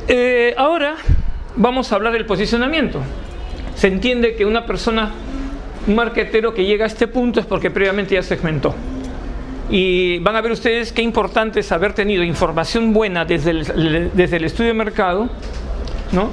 Ahora vamos a hablar del posicionamiento. Se entiende que una persona, un marketero que llega a este punto es porque previamente ya segmentó. Y van a ver ustedes qué importante es haber tenido información buena desde el estudio de mercado, ¿no?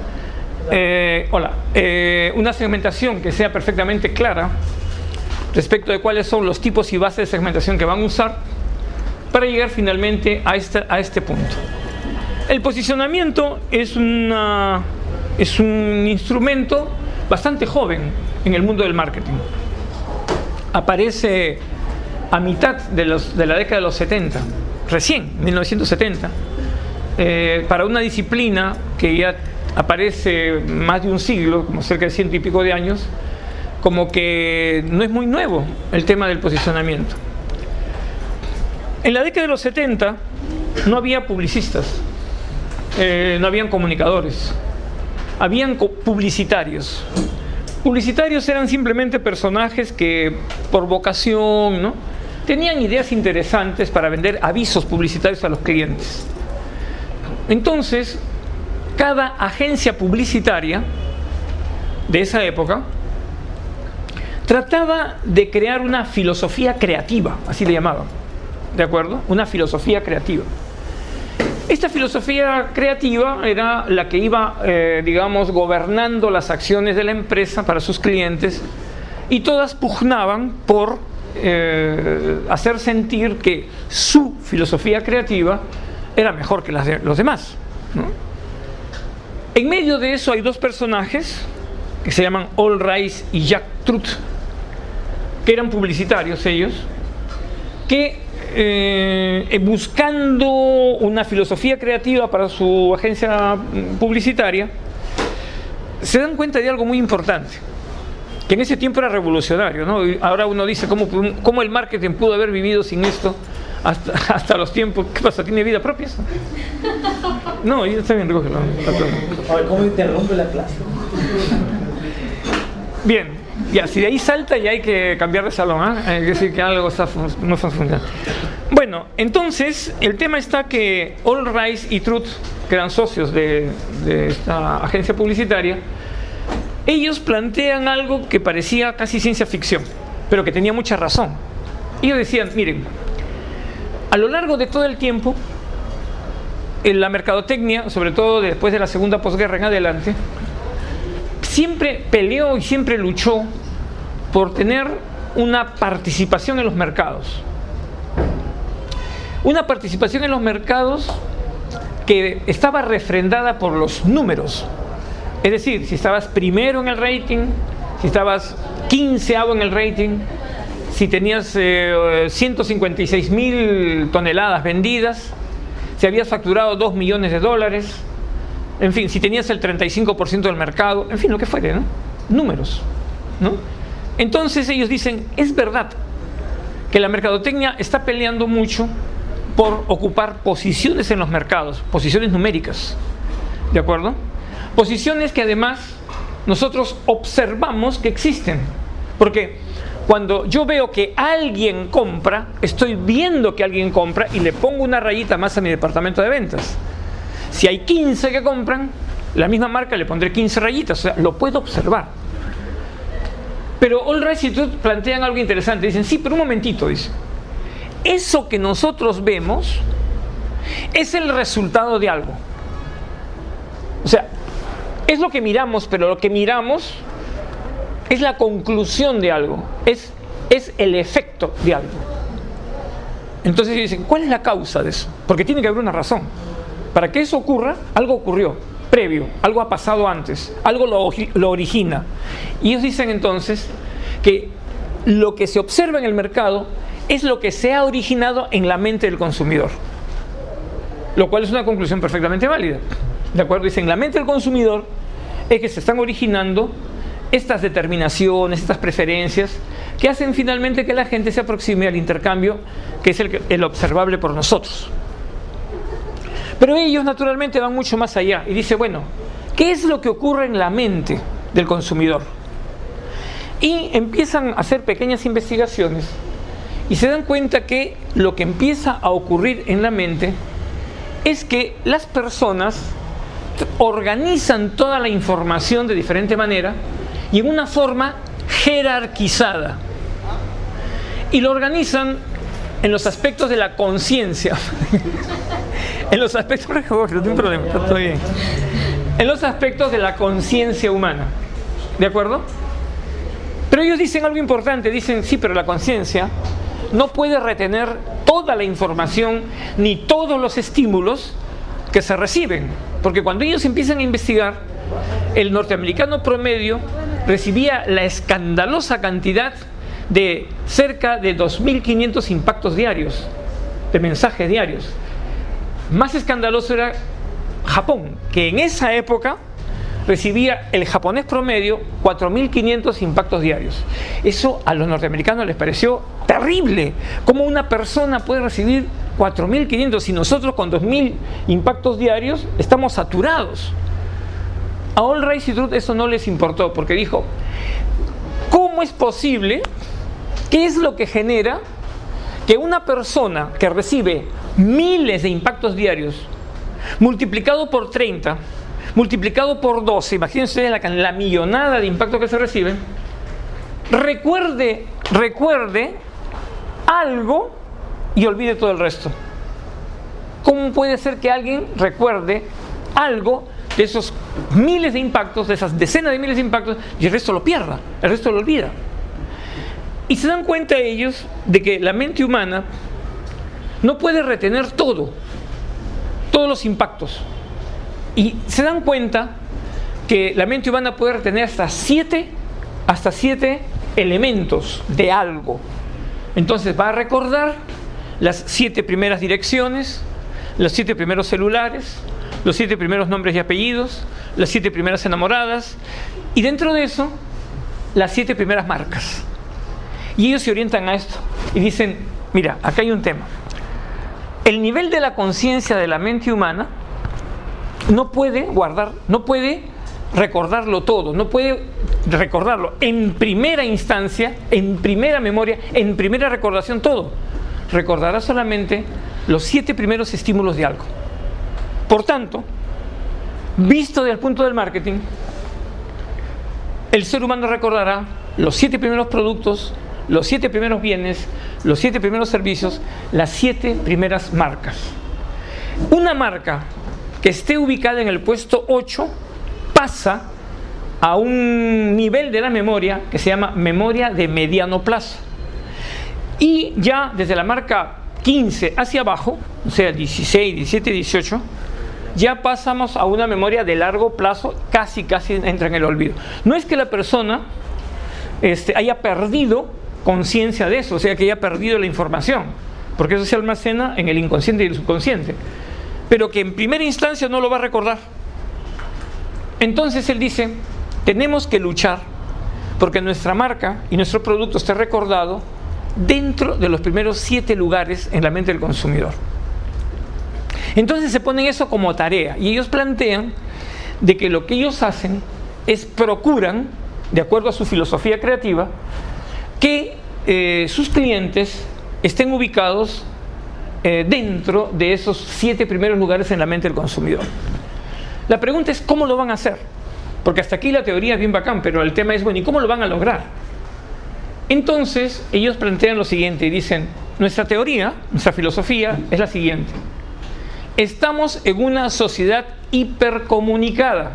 Una segmentación que sea perfectamente clara respecto de cuáles son los tipos y bases de segmentación que van a usar para llegar finalmente a este punto. El posicionamiento es un instrumento bastante joven en el mundo del marketing. Aparece a mitad de la década de los 70, recién, 1970, para una disciplina que ya aparece más de un siglo, como cerca de 100 y pico de años, como que no es muy nuevo el tema del posicionamiento. En la década de los 70 no había publicistas, no habían comunicadores, habían publicitarios. Publicitarios eran simplemente personajes que por vocación, ¿no?, tenían ideas interesantes para vender avisos publicitarios a los clientes. Entonces, cada agencia publicitaria de esa época trataba de crear una filosofía creativa, así le llamaban, ¿de acuerdo? Una filosofía creativa. Esta filosofía creativa era la que iba, gobernando las acciones de la empresa para sus clientes, y todas pugnaban por hacer sentir que su filosofía creativa era mejor que las de los demás, ¿no? En medio de eso hay dos personajes que se llaman Earl Rice y Jack Truth, que eran publicitarios ellos, que buscando una filosofía creativa para su agencia publicitaria, se dan cuenta de algo muy importante, que en ese tiempo era revolucionario, ¿no? Y ahora uno dice, ¿cómo el marketing pudo haber vivido sin esto hasta los tiempos? ¿Qué pasa? ¿Tiene vida propia? No, ya está bien, recógelo. A ver, ¿cómo interrumpe la clase? Bien, ya, si de ahí salta ya hay que cambiar de salón, ¿eh? Hay que decir que algo no está funcionando. Bueno, entonces, el tema está que Earl Rice y Truth, que eran socios de esta agencia publicitaria, ellos plantean algo que parecía casi ciencia ficción, pero que tenía mucha razón. Ellos decían, miren, a lo largo de todo el tiempo, en la mercadotecnia, sobre todo después de la segunda posguerra en adelante, siempre peleó y siempre luchó por tener una participación en los mercados. Una participación en los mercados que estaba refrendada por los números. Es decir, si estabas primero en el rating, si estabas 15avo en el rating, si tenías 156.000 toneladas vendidas, si habías facturado $2 millones, en fin, si tenías el 35% del mercado, en fin, lo que fuere, ¿no? Números, ¿no? Entonces ellos dicen, es verdad que la mercadotecnia está peleando mucho por ocupar posiciones en los mercados, posiciones numéricas, ¿de acuerdo? Posiciones que además nosotros observamos que existen, porque cuando yo veo que alguien compra, estoy viendo que alguien compra y le pongo una rayita más a mi departamento de ventas. Si hay 15 que compran, la misma marca le pondré 15 rayitas, o sea, lo puedo observar. Pero Earl Rice y Truth plantean algo interesante, dicen, sí, pero un momentito, dice, eso que nosotros vemos es el resultado de algo. O sea, es lo que miramos, pero lo que miramos es la conclusión de algo, es el efecto de algo. Entonces dicen, ¿cuál es la causa de eso? Porque tiene que haber una razón. Para que eso ocurra, algo ocurrió previo, algo ha pasado antes, algo lo origina. Y ellos dicen entonces que lo que se observa en el mercado es lo que se ha originado en la mente del consumidor, lo cual es una conclusión perfectamente válida, ¿de acuerdo? Dicen, en la mente del consumidor es que se están originando estas determinaciones, estas preferencias que hacen finalmente que la gente se aproxime al intercambio, que es el observable por nosotros. Pero ellos naturalmente van mucho más allá y dicen, bueno, ¿qué es lo que ocurre en la mente del consumidor? Y empiezan a hacer pequeñas investigaciones y se dan cuenta que lo que empieza a ocurrir en la mente es que las personas organizan toda la información de diferente manera y en una forma jerarquizada. Y lo organizan en los aspectos de la conciencia. En los aspectos, no tengo un problema, está bien. En los aspectos de la conciencia humana. ¿De acuerdo? Pero ellos dicen algo importante, dicen, sí, pero la conciencia no puede retener toda la información ni todos los estímulos que se reciben. Porque cuando ellos empiezan a investigar, el norteamericano promedio recibía la escandalosa cantidad de cerca de 2.500 impactos diarios, de mensajes diarios. Más escandaloso era Japón, que en esa época recibía el japonés promedio 4.500 impactos diarios. Eso a los norteamericanos les pareció terrible. ¿Cómo una persona puede recibir 4.500 si nosotros con 2.000 impactos diarios estamos saturados? A All Rice y Truth eso no les importó, porque dijo, ¿cómo es posible? ¿Qué es lo que genera que una persona que recibe miles de impactos diarios, multiplicado por 30, multiplicado por 12, imagínense la millonada de impactos que se reciben, recuerde algo y olvide todo el resto? ¿Cómo puede ser que alguien recuerde algo de esos miles de impactos, de esas decenas de miles de impactos, y el resto lo pierda, el resto lo olvida? Y se dan cuenta ellos de que la mente humana no puede retener todos los impactos. Y se dan cuenta que la mente humana puede retener hasta siete elementos de algo. Entonces va a recordar las 7 primeras direcciones, los 7 primeros celulares, los 7 primeros nombres y apellidos, las 7 primeras enamoradas, y dentro de eso, las 7 primeras marcas. Y ellos se orientan a esto y dicen, mira, acá hay un tema. El nivel de la conciencia de la mente humana no puede recordarlo todo, no puede recordarlo en primera instancia, en primera memoria, en primera recordación todo. Recordará solamente los 7 primeros estímulos de algo. Por tanto, visto desde el punto del marketing, el ser humano recordará los 7 primeros productos, los 7 primeros bienes, los 7 primeros servicios, las 7 primeras marcas. Una marca que esté ubicada en el puesto 8 pasa a un nivel de la memoria que se llama memoria de mediano plazo. Y ya desde la marca 15 hacia abajo, o sea 16, 17, 18, ya pasamos a una memoria de largo plazo, casi entra en el olvido. No es que la persona haya perdido conciencia de eso, o sea que haya perdido la información, porque eso se almacena en el inconsciente y el subconsciente, pero que en primera instancia no lo va a recordar. Entonces él dice, tenemos que luchar porque nuestra marca y nuestro producto esté recordado dentro de los primeros 7 lugares en la mente del consumidor. Entonces se ponen eso como tarea y ellos plantean de que lo que ellos hacen es procuran, de acuerdo a su filosofía creativa, que sus clientes estén ubicados dentro de esos 7 primeros lugares en la mente del consumidor. La pregunta es ¿cómo lo van a hacer? Porque hasta aquí la teoría es bien bacán, pero el tema es, bueno, ¿y cómo lo van a lograr? Entonces ellos plantean lo siguiente y dicen, nuestra teoría, nuestra filosofía es la siguiente: estamos en una sociedad hipercomunicada,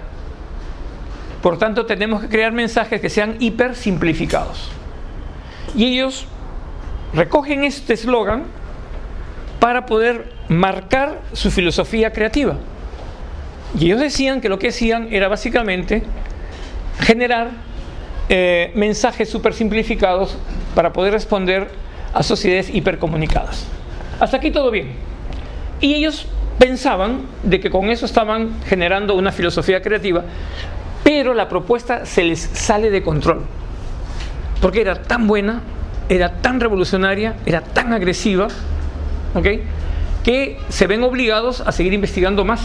por tanto tenemos que crear mensajes que sean hiper simplificados. Y ellos recogen este eslogan para poder marcar su filosofía creativa. Y ellos decían que lo que hacían era básicamente generar mensajes súper simplificados para poder responder a sociedades hipercomunicadas. Hasta aquí todo bien. Y ellos pensaban de que con eso estaban generando una filosofía creativa, pero la propuesta se les sale de control. Porque era tan buena, era tan revolucionaria, era tan agresiva, ¿okay?, que se ven obligados a seguir investigando más.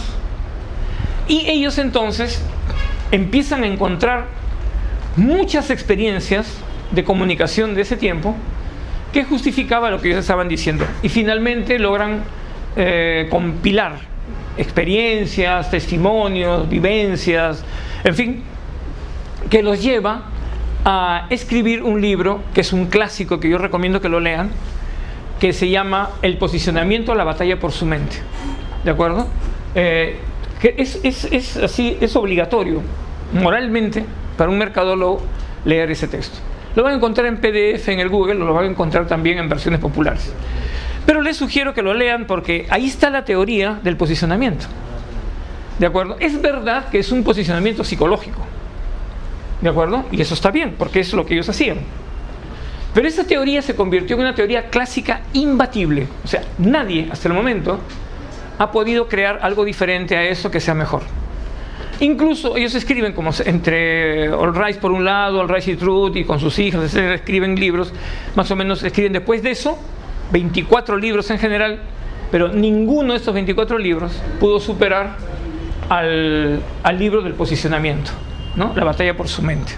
Y ellos entonces empiezan a encontrar muchas experiencias de comunicación de ese tiempo que justificaba lo que ellos estaban diciendo. Y finalmente logran compilar experiencias, testimonios, vivencias, en fin, que los lleva a escribir un libro que es un clásico que yo recomiendo que lo lean, que se llama El posicionamiento a la batalla por su mente. ¿De acuerdo? Que es así, es obligatorio moralmente para un mercadólogo leer ese texto. Lo van a encontrar en PDF en el Google, lo van a encontrar también en versiones populares. Pero les sugiero que lo lean porque ahí está la teoría del posicionamiento. ¿De acuerdo? Es verdad que es un posicionamiento psicológico. ¿De acuerdo? Y eso está bien, porque es lo que ellos hacían. Pero esa teoría se convirtió en una teoría clásica imbatible. O sea, nadie hasta el momento ha podido crear algo diferente a eso que sea mejor. Incluso ellos escriben como entre All Rise por un lado, All Rise y Truth, y con sus hijas, etc., escriben libros, más o menos escriben después de eso 24 libros en general, pero ninguno de estos 24 libros pudo superar al libro del posicionamiento, ¿no? La batalla por su mente.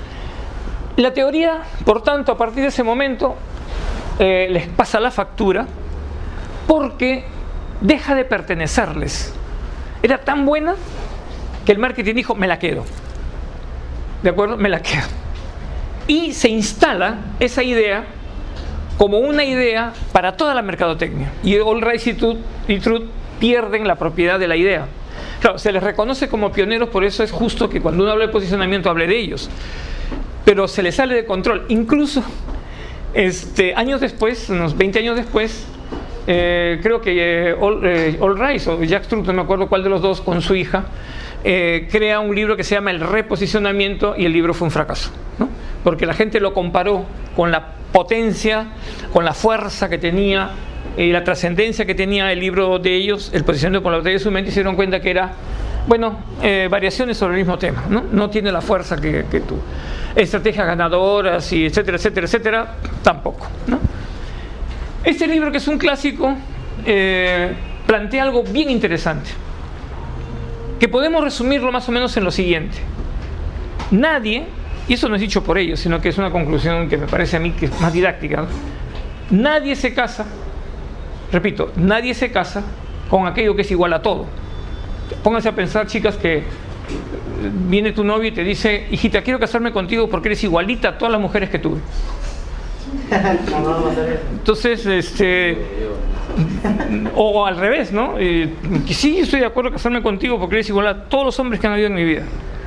La teoría, por tanto, a partir de ese momento les pasa la factura porque deja de pertenecerles. Era tan buena que el marketing dijo, me la quedo. ¿De acuerdo? Me la quedo. Y se instala esa idea como una idea para toda la mercadotecnia. Y All Rise y Truth pierden la propiedad de la idea. Claro, se les reconoce como pioneros, por eso es justo que cuando uno habla de posicionamiento hable de ellos. Pero se les sale de control. Incluso años después, unos 20 años después, creo que All Rise o Jack Truth, no me acuerdo cuál de los dos, con su hija, crea un libro que se llama El reposicionamiento, y el libro fue un fracaso, ¿no? Porque la gente lo comparó con la potencia, con la fuerza que tenía y la trascendencia que tenía el libro de ellos, El posicionamiento por la batalla de su mente, y se dieron cuenta que era, bueno, variaciones sobre el mismo tema, ¿no? No tiene la fuerza que tú. Estrategias ganadoras y etcétera, etcétera, etcétera, tampoco, ¿no? Este libro, que es un clásico, plantea algo bien interesante, que podemos resumirlo más o menos en lo siguiente. Nadie, y eso no es dicho por ellos, sino que es una conclusión que me parece a mí que es más didáctica, ¿no? Nadie se casa, repito, nadie se casa con aquello que es igual a todo. Pónganse a pensar, chicas, que viene tu novio y te dice, hijita, quiero casarme contigo porque eres igualita a todas las mujeres que tuve. Entonces, o al revés, ¿no? Que sí, estoy de acuerdo en casarme contigo porque eres igual a todos los hombres que han habido en mi vida.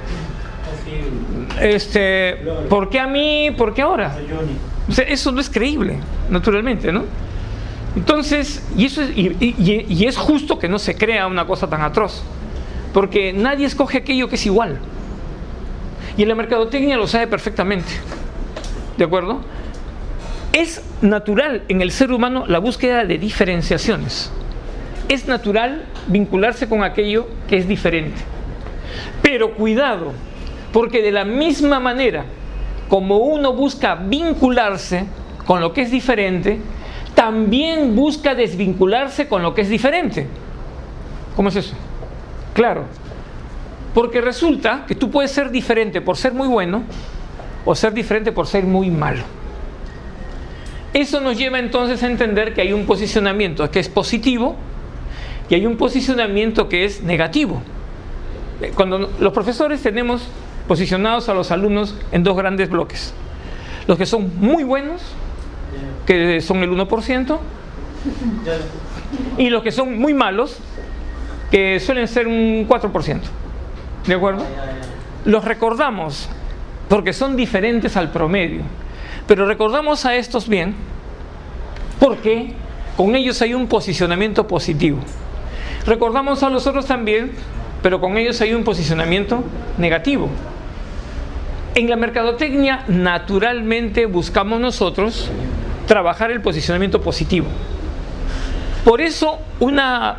¿Por qué a mí? ¿Por qué ahora? O sea, eso no es creíble, naturalmente, ¿no? Entonces, y es justo que no se crea una cosa tan atroz, porque nadie escoge aquello que es igual. Y en la mercadotecnia lo sabe perfectamente. ¿De acuerdo? Es natural en el ser humano la búsqueda de diferenciaciones. Es natural vincularse con aquello que es diferente. Pero cuidado, porque de la misma manera como uno busca vincularse con lo que es diferente, también busca desvincularse con lo que es diferente. ¿Cómo es eso? Claro, porque resulta que tú puedes ser diferente por ser muy bueno o ser diferente por ser muy malo. Eso nos lleva entonces a entender que hay un posicionamiento que es positivo y hay un posicionamiento que es negativo. Cuando los profesores tenemos posicionados a los alumnos en dos grandes bloques: los que son muy buenos, que son el 1%, y los que son muy malos, que suelen ser un 4%. ¿De acuerdo? Los recordamos porque son diferentes al promedio, pero recordamos a estos bien porque con ellos hay un posicionamiento positivo. Recordamos a los otros también, pero con ellos hay un posicionamiento negativo. En la mercadotecnia, naturalmente buscamos nosotros trabajar el posicionamiento positivo. Por eso una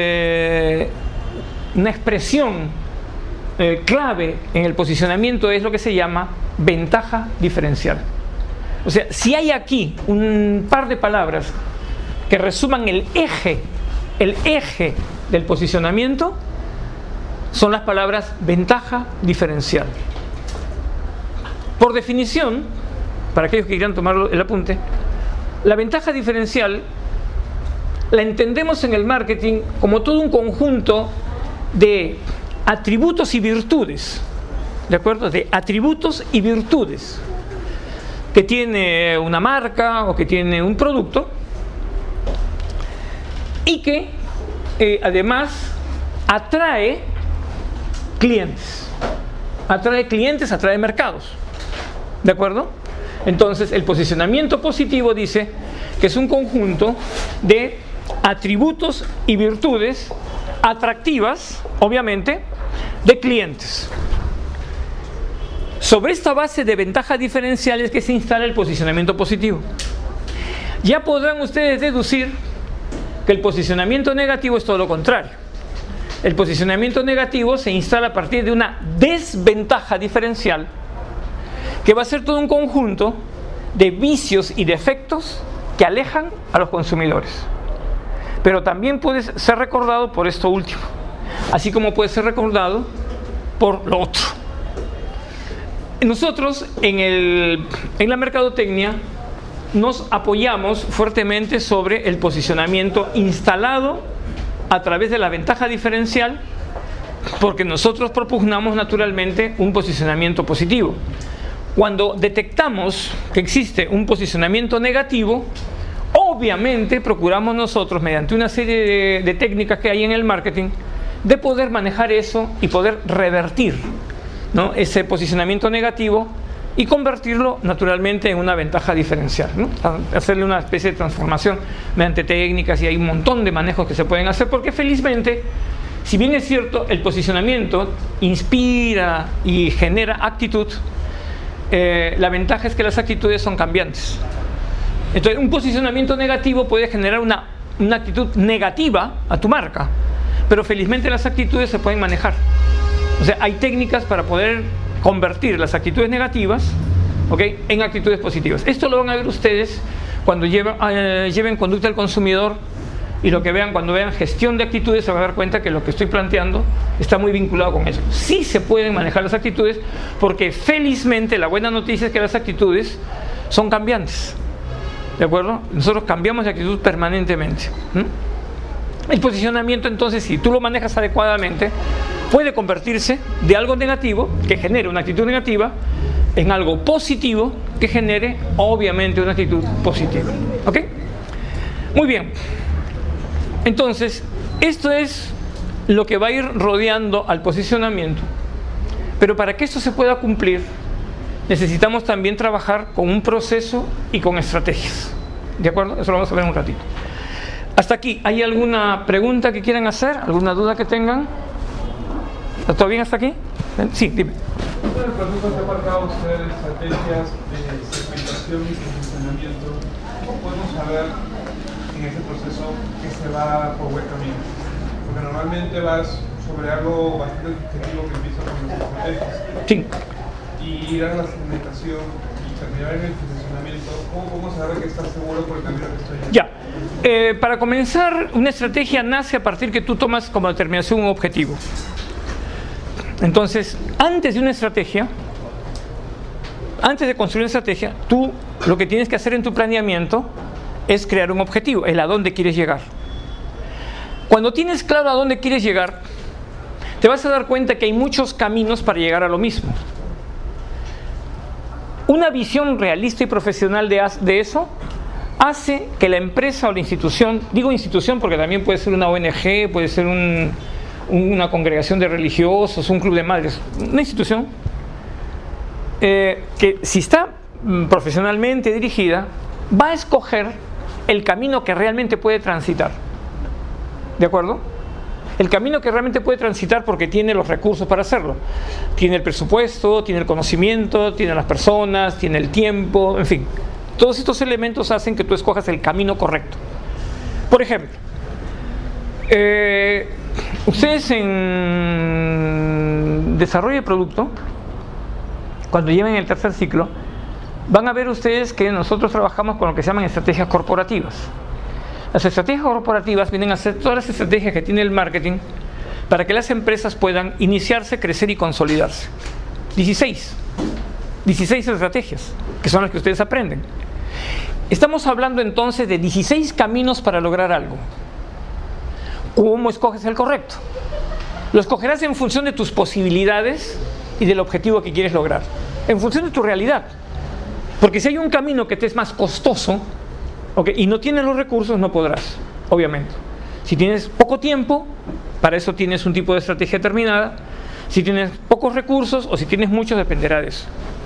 expresión clave en el posicionamiento es lo que se llama ventaja diferencial. O sea, si hay aquí un par de palabras que resuman el eje del posicionamiento, son las palabras ventaja diferencial. Por definición, para aquellos que quieran tomar el apunte, la ventaja diferencial la entendemos en el marketing como todo un conjunto de atributos y virtudes, ¿de acuerdo? De atributos y virtudes que tiene una marca o que tiene un producto y que además atrae clientes, atrae mercados, ¿de acuerdo? Entonces el posicionamiento positivo dice que es un conjunto de atributos y virtudes atractivas, obviamente, de clientes. Sobre esta base de ventajas diferenciales que se instala el posicionamiento positivo. Ya podrán ustedes deducir que el posicionamiento negativo es todo lo contrario. El posicionamiento negativo se instala a partir de una desventaja diferencial que va a ser todo un conjunto de vicios y defectos que alejan a los consumidores. Pero también puede ser recordado por esto último, así como puede ser recordado por lo otro. Nosotros en la mercadotecnia nos apoyamos fuertemente sobre el posicionamiento instalado a través de la ventaja diferencial, porque nosotros propugnamos naturalmente un posicionamiento positivo. Cuando detectamos que existe un posicionamiento negativo, obviamente procuramos nosotros, mediante una serie de técnicas que hay en el marketing, de poder manejar eso y poder revertir, ¿no?, ese posicionamiento negativo y convertirlo naturalmente en una ventaja diferencial, ¿no? Hacerle una especie de transformación mediante técnicas, y hay un montón de manejos que se pueden hacer, porque felizmente, si bien es cierto, el posicionamiento inspira y genera actitud, la ventaja es que las actitudes son cambiantes. Entonces, un posicionamiento negativo puede generar una actitud negativa a tu marca, pero felizmente las actitudes se pueden manejar. O sea, hay técnicas para poder convertir las actitudes negativas, ¿okay?, en actitudes positivas. Esto lo van a ver ustedes cuando lleven conducta al consumidor, y lo que vean cuando vean gestión de actitudes, se van a dar cuenta que lo que estoy planteando está muy vinculado con eso. Sí se pueden manejar las actitudes, porque felizmente la buena noticia es que las actitudes son cambiantes, ¿de acuerdo? Nosotros cambiamos de actitud permanentemente. El posicionamiento, entonces, si tú lo manejas adecuadamente, puede convertirse de algo negativo, que genere una actitud negativa, en algo positivo, que genere, obviamente, una actitud positiva. ¿Ok? Muy bien. Entonces, esto es lo que va a ir rodeando al posicionamiento. Pero para que esto se pueda cumplir, necesitamos también trabajar con un proceso y con estrategias. ¿De acuerdo? Eso lo vamos a ver en un ratito. Hasta aquí, ¿hay alguna pregunta que quieran hacer? ¿Alguna duda que tengan? ¿Está todo bien hasta aquí? Sí, dime. ¿Cuánto del producto se ha marcado usted estrategias de segmentación y posicionamiento? ¿Cómo podemos saber en ese proceso que se va por buen camino? Porque normalmente vas sobre algo bastante objetivo que empieza con las estrategias. Sí. Y ir a la segmentación y terminar en el posicionamiento, ¿cómo saber que estás seguro por el camino que estoy yendo? Ya. Para comenzar, una estrategia nace a partir que tú tomas como determinación un objetivo. Entonces, antes de una estrategia, antes de construir una estrategia, tú lo que tienes que hacer en tu planeamiento es crear un objetivo, el a dónde quieres llegar. Cuando tienes claro a dónde quieres llegar, te vas a dar cuenta que hay muchos caminos para llegar a lo mismo. Una visión realista y profesional de eso hace que la empresa o la institución, digo institución porque también puede ser una ONG, puede ser una congregación de religiosos, un club de madres, una institución que si está profesionalmente dirigida, va a escoger el camino que realmente puede transitar. ¿De acuerdo? El camino que realmente puede transitar, porque tiene los recursos para hacerlo. Tiene el presupuesto, tiene el conocimiento, tiene las personas, tiene el tiempo, en fin. Todos estos elementos hacen que tú escojas el camino correcto. Por ejemplo, ustedes en desarrollo de producto, cuando lleven el tercer ciclo, van a ver ustedes que nosotros trabajamos con lo que se llaman estrategias corporativas. Las estrategias corporativas vienen a ser todas las estrategias que tiene el marketing para que las empresas puedan iniciarse, crecer y consolidarse. 16 estrategias, que son las que ustedes aprenden. Estamos hablando entonces de 16 caminos para lograr algo. ¿Cómo escoges el correcto? Lo escogerás en función de tus posibilidades y del objetivo que quieres lograr, en función de tu realidad. Porque si hay un camino que te es más costoso, y no tienes los recursos, no podrás, obviamente. Si tienes poco tiempo, para eso tienes un tipo de estrategia determinada. Si tienes pocos recursos o si tienes muchos, dependerá de eso.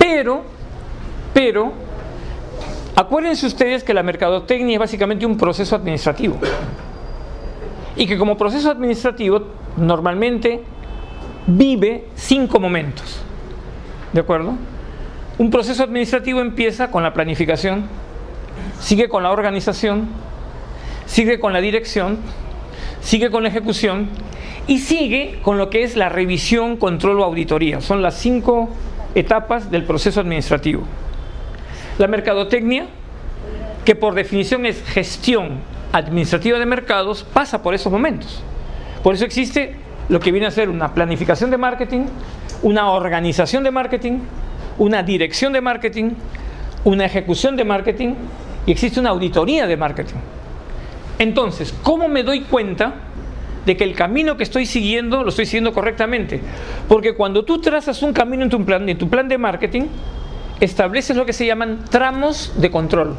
Pero, acuérdense ustedes que la mercadotecnia es básicamente un proceso administrativo. Y que como proceso administrativo, normalmente vive 5 momentos. ¿De acuerdo? Un proceso administrativo empieza con la planificación, sigue con la organización, sigue con la dirección, sigue con la ejecución y sigue con lo que es la revisión, control o auditoría. Son las 5 etapas del proceso administrativo. La mercadotecnia, que por definición es gestión administrativa de mercados, pasa por esos momentos. Por eso existe lo que viene a ser una planificación de marketing, una organización de marketing, una dirección de marketing, una ejecución de marketing y existe una auditoría de marketing. Entonces, ¿cómo me doy cuenta de que el camino que estoy siguiendo lo estoy siguiendo correctamente? Porque cuando tú trazas un camino en tu plan de marketing, estableces lo que se llaman tramos de control.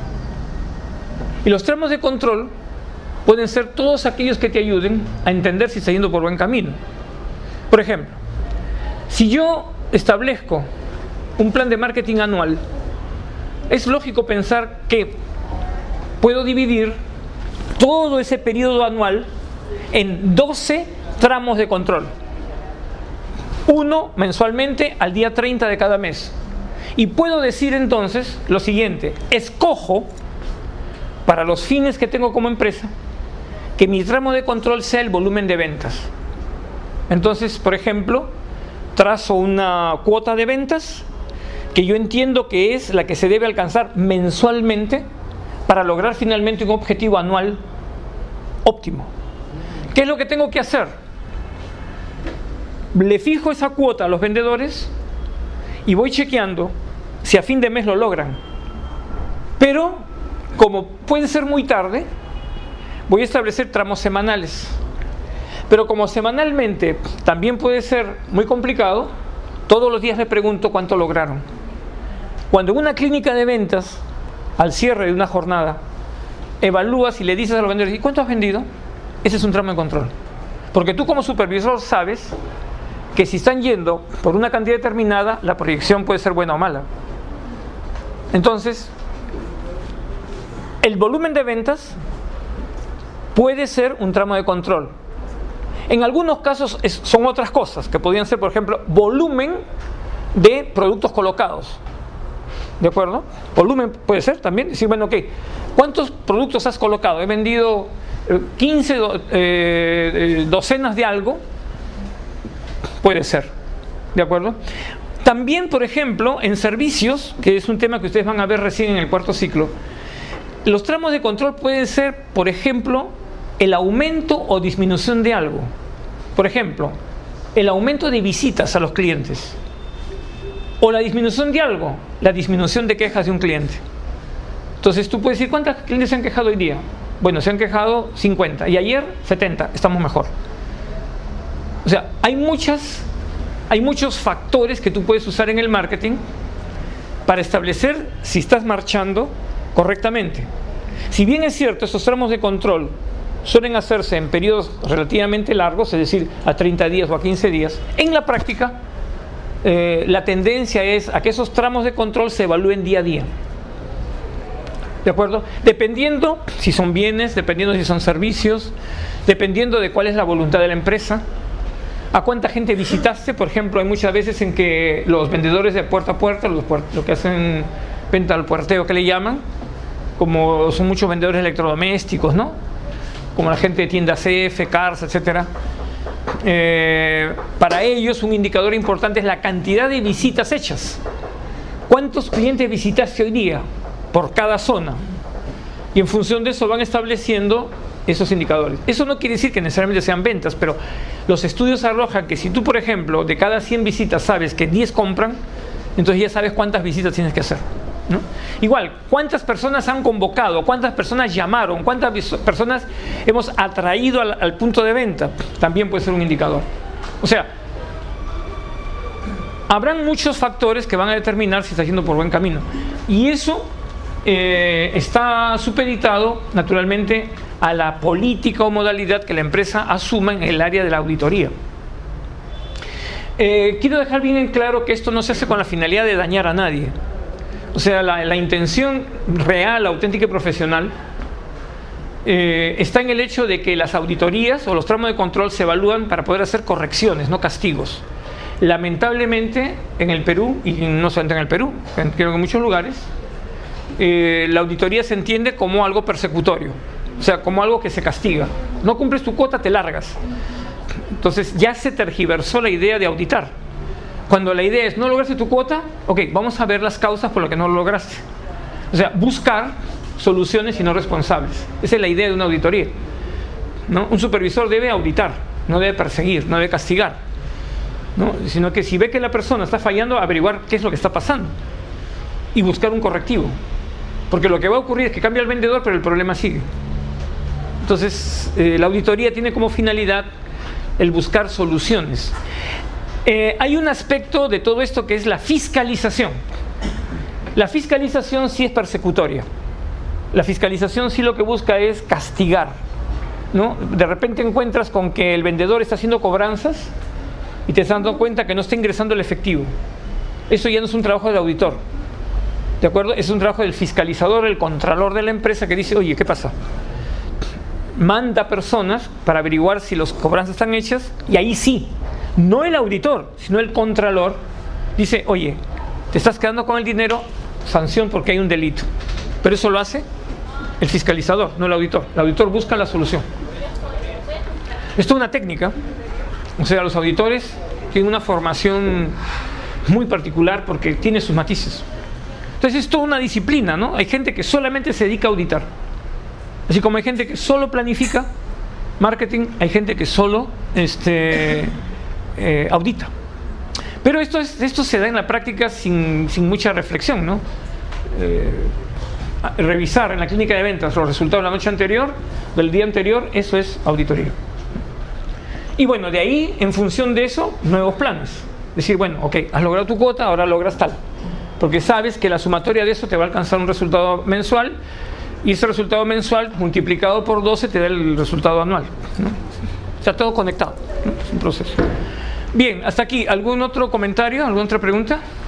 Y los tramos de control pueden ser todos aquellos que te ayuden a entender si estás yendo por buen camino. Por ejemplo, si yo establezco un plan de marketing anual, es lógico pensar que puedo dividir todo ese periodo anual en 12 tramos de control. Uno mensualmente al día 30 de cada mes. Y puedo decir entonces lo siguiente: escojo para los fines que tengo como empresa que mi tramo de control sea el volumen de ventas. Entonces, por ejemplo, trazo una cuota de ventas que yo entiendo que es la que se debe alcanzar mensualmente para lograr finalmente un objetivo anual óptimo. ¿Qué es lo que tengo que hacer? Le fijo esa cuota a los vendedores y voy chequeando si a fin de mes lo logran. Pero, como puede ser muy tarde, voy a establecer tramos semanales. Pero como semanalmente también puede ser muy complicado, todos los días le pregunto cuánto lograron. Cuando en una clínica de ventas, al cierre de una jornada, evalúas y le dices a los vendedores: ¿y cuánto has vendido? Ese es un tramo de control. Porque tú como supervisor sabes que si están yendo por una cantidad determinada, la proyección puede ser buena o mala. Entonces, el volumen de ventas puede ser un tramo de control. En algunos casos son otras cosas, que podrían ser, por ejemplo, volumen de productos colocados. ¿De acuerdo? Volumen puede ser también. Decir, bueno, ok, ¿cuántos productos has colocado? He vendido 15 docenas de algo. Puede ser. ¿De acuerdo? También, por ejemplo, en servicios, que es un tema que ustedes van a ver recién en el 4º ciclo, los tramos de control pueden ser, por ejemplo, el aumento o disminución de algo. Por ejemplo, el aumento de visitas a los clientes. O la disminución de algo, la disminución de quejas de un cliente. Entonces tú puedes decir: ¿cuántos clientes se han quejado hoy día? Bueno, se han quejado 50 y ayer 70, estamos mejor. O sea, hay muchos factores que tú puedes usar en el marketing para establecer si estás marchando correctamente. Si bien es cierto, estos tramos de control suelen hacerse en periodos relativamente largos, es decir, a 30 días o a 15 días, en la práctica la tendencia es a que esos tramos de control se evalúen día a día. ¿De acuerdo? Dependiendo si son bienes, dependiendo si son servicios, dependiendo de cuál es la voluntad de la empresa, a cuánta gente visitaste. Por ejemplo, hay muchas veces en que los vendedores de puerta a puerta, lo que hacen venta al puerteo que le llaman, como son muchos vendedores electrodomésticos, ¿no? Como la gente de tiendas CF, Cars, etcétera. Para ellos un indicador importante es la cantidad de visitas hechas. ¿Cuántos clientes visitaste hoy día por cada zona? Y en función de eso van estableciendo esos indicadores. Eso no quiere decir que necesariamente sean ventas, pero los estudios arrojan que si tú, por ejemplo, de cada 100 visitas sabes que 10 compran, entonces ya sabes cuántas visitas tienes que hacer. ¿no? Igual, ¿cuántas personas han convocado? ¿Cuántas personas llamaron? ¿Cuántas personas hemos atraído al punto de venta? También puede ser un indicador. O sea, habrán muchos factores que van a determinar si está yendo por buen camino. Y eso está supeditado, naturalmente, a la política o modalidad que la empresa asuma en el área de la auditoría. Quiero dejar bien en claro que esto no se hace con la finalidad de dañar a nadie. O sea, la intención real, auténtica y profesional está en el hecho de que las auditorías o los tramos de control se evalúan para poder hacer correcciones, no castigos. Lamentablemente, en el Perú, y no solamente en el Perú, creo que en muchos lugares, la auditoría se entiende como algo persecutorio, o sea, como algo que se castiga. No cumples tu cuota, te largas. Entonces ya se tergiversó la idea de auditar. Cuando la idea es no lograste tu cuota, ok, vamos a ver las causas por las que no lo lograste. O sea, buscar soluciones y no responsables. Esa es la idea de una auditoría, ¿no? Un supervisor debe auditar, no debe perseguir, no debe castigar, ¿no? Sino que si ve que la persona está fallando, averiguar qué es lo que está pasando y buscar un correctivo. Porque lo que va a ocurrir es que cambia el vendedor, pero el problema sigue. Entonces, la auditoría tiene como finalidad el buscar soluciones. Hay un aspecto de todo esto que es la fiscalización. La fiscalización sí es persecutoria. La fiscalización sí lo que busca es castigar, ¿no? De repente encuentras con que el vendedor está haciendo cobranzas y te estás dando cuenta que no está ingresando el efectivo. Eso ya no es un trabajo del auditor, ¿de acuerdo? Es un trabajo del fiscalizador, el contralor de la empresa, que dice, oye, ¿qué pasa? Manda personas para averiguar si las cobranzas están hechas, y ahí sí, no el auditor, sino el contralor, dice, oye, te estás quedando con el dinero, sanción porque hay un delito. Pero eso lo hace el fiscalizador, no el auditor. El auditor busca la solución. Esto es una técnica. O sea, los auditores tienen una formación muy particular porque tiene sus matices. Entonces es toda una disciplina, ¿no? Hay gente que solamente se dedica a auditar. Así como hay gente que solo planifica marketing, hay gente que solo audita. Pero esto se da en la práctica sin mucha reflexión, ¿no? Revisar en la clínica de ventas los resultados de la noche anterior, del día anterior, eso es auditoría. Y bueno, de ahí, en función de eso, nuevos planes. Decir, bueno, ok, has logrado tu cuota, ahora logras tal. Porque sabes que la sumatoria de eso te va a alcanzar un resultado mensual, y ese resultado mensual multiplicado por 12 te da el resultado anual, ¿no? Está todo conectado, ¿no? Es un proceso. Bien, hasta aquí. ¿Algún otro comentario? ¿Alguna otra pregunta?